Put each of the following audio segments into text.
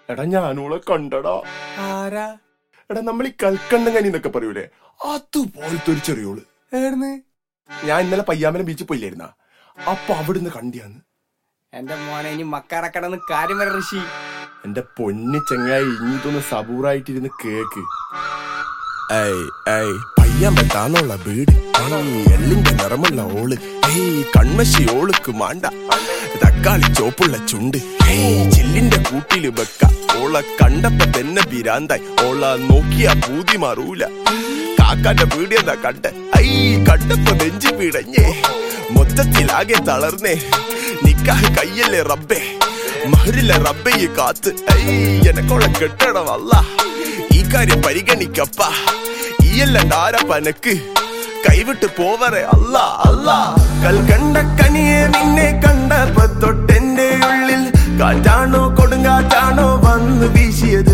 എടാ ഞാനോളെ കണ്ടടാ. ആരാ? എടാ നമ്മൾ ഈ കൽക്കണ്ടം കനി എന്നൊക്കെ പറയൂലേ, അതുപോലത്തെ ഒരു ചെറിയോള്. ഏർന്ന്? ഞാൻ ഇന്നലെ പയ്യാമ്പലം ബീച്ചിൽ പോയില്ലായിരുന്ന, അപ്പൊ അവിടുന്ന് കണ്ടിയാന്ന്. എന്റെ മോനെ ഇനി മക്കാറക്കടന്ന് കാര്യം വരെ ഋഷി. എന്റെ പൊന്നു ചങ്ങായി, ഇനിയിതൊന്ന് സബൂറായിട്ടിരുന്ന് കേക്ക്. പയ്യാമ്പത്താന്നുള്ള വീട്, എള്ളിന്റെ നിറമുള്ള ഓള്, കൺമശി ഓളുക്ക് മാണ്ട, തക്കാളി ചോപ്പുള്ള ചുണ്ട്, ചില്ലിന്റെ കൂട്ടില് വെക്ക. ഓളെ കണ്ടപ്പോ തന്നെ പിരാന്തായി, ഓള നോക്കിയാ പൂതി മാറൂല. കാക്കാന്റെ വീടിയെന്താ കണ്ടെ, കണ്ടപ്പോ നെഞ്ചു പിടഞ്ഞേ, മൊത്തത്തിലാകെ തളർന്നേ. നിക്കാഹ് കയ്യല്ലേ റബ്ബേ, മഹരിലെ റബ്ബയെ കാത്ത്. എനക്കോളെ കെട്ടണം അല്ല, ഈ കാര്യം പരിഗണിക്കപ്പ. ഈയല്ല ആരപ്പനക്ക് കൈവിട്ട് പോവറേ അല്ല അല്ല. കൽക്കണ്ട കനിയെ നിന്നെ കണ്ടപ്പോ തൊട്ടെന്റെ ഉള്ളിൽ കാറ്റാണോ കൊടുങ്കാറ്റാണോ വന്ന് വീശിയത്.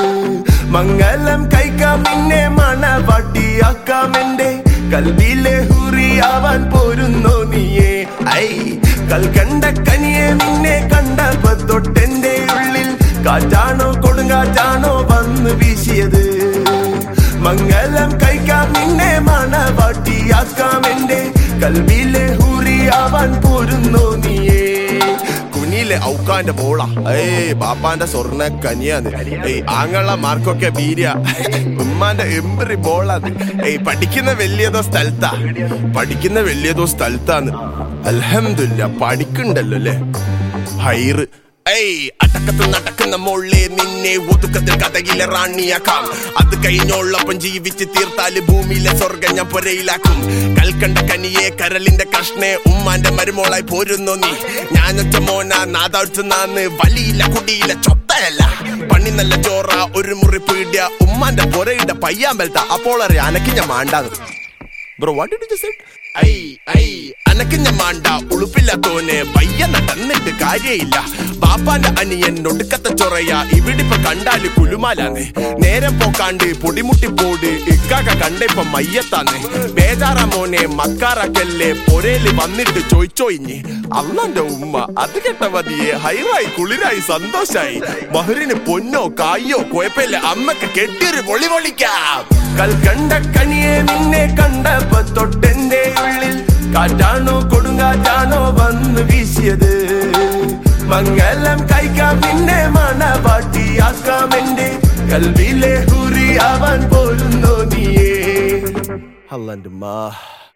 മംഗലം കഴിക്കാം നിന്നെ മണവാട്ടിയാക്കാം, എന്റെ കൽവിലെ ഹുറിയാവാൻ പോരുന്നോ നീയേ. കൽക്കണ്ട കനിയെ നിന്നെ കണ്ടപ്പോ തൊട്ടെന്റെ ഉള്ളിൽ കാറ്റാണോ കൊടുങ്കാറ്റാണോ വന്ന് വീശിയത്. മംഗലം കഴിക്കാം നിന്നെ മണവാട്ടിയാക്കാം, എന്റെ കൽവിലെ ഹുറിയാവാൻ പോരുന്നോ നീയേ. കുനിയിലെ ഔക്കാന്റെ മോള, ബാപ്പാന്റെ സ്വർണ്ണ കനിയാന്ന്. ആങ്ങള മാർക്കൊക്കെ ബീര്യ, ഉമ്മാന്റെ എംബ്രി ബോളാന്ന്. പഠിക്കുന്ന വലിയതോ സ്ഥലത്താന്ന്. അൽഹംദുലില്ലാ പഠിക്കണ്ടല്ലോ അല്ലേ. ഹൈറ് അടക്കത്തിൽ നടക്കുന്ന മോളെ, നിന്നെ ഒതുക്കത്തിൽ കഥയിലെ റാണിയാക്കാം. അത് കഴിഞ്ഞോളപ്പം ജീവിച്ച് തീർത്താല് ഭൂമിയിലെ സ്വർഗം ഞാൻ പൊരയിലാക്കും. കൽക്കണ്ട കനിയെ കരളിന്റെ കഷ്ണേ, ഉമ്മാന്റെ മരുമോളായി പോരുന്നോ നീ. ഞാനൊറ്റ മോന നാദാഴ്ചന്നാന്ന്, വലിയില്ല കുടിയില്ല ചൊത്തയല്ല. പണി നല്ല ചോറ, ഒരു മുറി പീഡിയ, ഉമ്മാന്റെ പൊരയുടെ പയ്യാമ്പലത്ത. അപ്പോൾ അറിയാം അനക്ക് ഞാൻ മാണ്ടാന്ന്. Bro what did you say? അനക്ക് ഞാൻ മാണ്ട ഉളുപ്പില്ലാത്തോനെ, പയ്യ നടന്നിട്ട് കാര്യയില്ല. ബാപ്പാന്റെ അനിയൻ ഒടുക്കത്തെ ചൊറയാ, ഇവിടിപ്പൊ കണ്ടാല് കുലുമാലാന്ന്. നേരം പോക്കാണ്ട് പൊടിമുട്ടിപ്പോട്, ഇക്കാക്ക കണ്ടപ്പോ മയ്യത്താന്ന്. ബേജാറ മോനെ മക്കാറക്കല്ലേ, പൊരേല് വന്നിട്ട് ചോയ്ച്ചോയിഞ്ഞ്. അള്ളാന്റെ ഉമ്മ അത് കേട്ട മതിയെ, ഹൈറായി കുളിരായി സന്തോഷായി. മഹറിന് പൊന്നോ കായോ കുഴപ്പമില്ല, അമ്മക്ക് കെട്ടിയൊരു പൊളി പൊളിക്കാം. കൽക്കണ്ട കനിയെ നിന്നെ കണ്ടപ്പോ തൊട്ടെന്റെ ഉള്ളിൽ കാറ്റാണോ കൊടുങ്കാറ്റാണോ വന്ന് വീശിയത്. മംഗലം കഴിക്കാം നിന്നെ മണവാട്ടിയാക്കാം, എന്റെ കൽവിലെ ഹുറിയാവാൻ പോരുന്നോ നീയേ. അല്ലാന്റെ മാ